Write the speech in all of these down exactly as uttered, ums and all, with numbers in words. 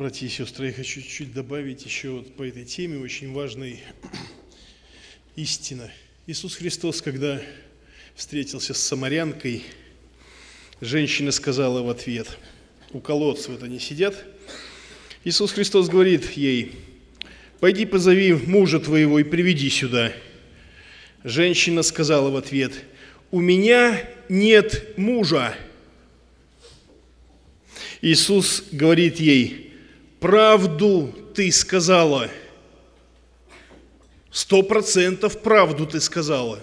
Братья и сестры, я хочу чуть-чуть добавить еще вот по этой теме очень важной истины. Иисус Христос, когда встретился с самарянкой, женщина сказала в ответ, у колодца вот они сидят, Иисус Христос говорит ей, пойди позови мужа твоего и приведи сюда. Женщина сказала в ответ, у меня нет мужа. Иисус говорит ей, правду ты сказала. Сто процентов правду ты сказала.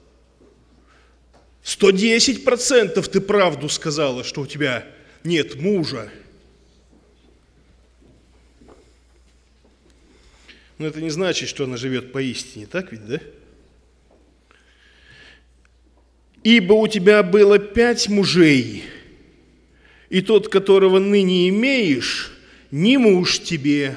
Сто десять процентов ты правду сказала, что у тебя нет мужа. Но это не значит, что она живет поистине, так ведь, да? Ибо у тебя было пять мужей, и тот, которого ныне имеешь, не муж тебе.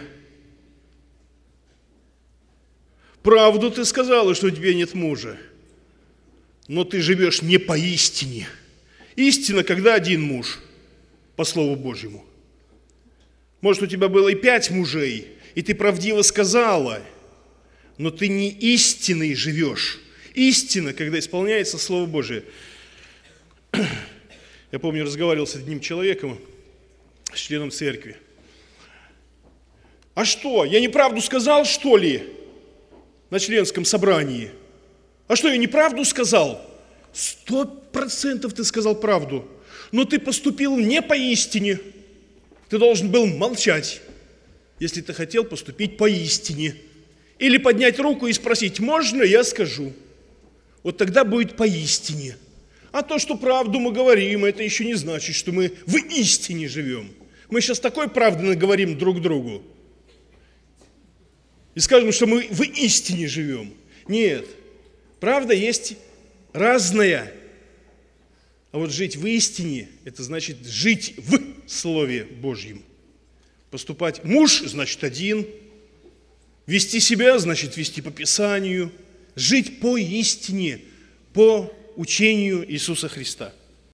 Правду ты сказала, что у тебя нет мужа, но ты живешь не поистине. Истина, когда один муж, по Слову Божьему. Может, у тебя было и пять мужей, и ты правдиво сказала, но ты не истинной живешь. Истина, когда исполняется Слово Божие. Я помню, разговаривал с одним человеком, с членом церкви. А что, я неправду сказал, что ли, на членском собрании? А что, я неправду сказал? Сто процентов ты сказал правду, но ты поступил не поистине. Ты должен был молчать, если ты хотел поступить поистине. Или поднять руку и спросить, можно я скажу? Вот тогда будет поистине. А то, что правду мы говорим, это еще не значит, что мы в истине живем. Мы сейчас такой правды наговорим друг другу. И скажем, что мы в истине живем. Нет, правда есть разная. А вот жить в истине, это значит жить в Слове Божьем. Поступать муж, значит один. Вести себя, значит вести по Писанию. Жить по истине, по учению Иисуса Христа.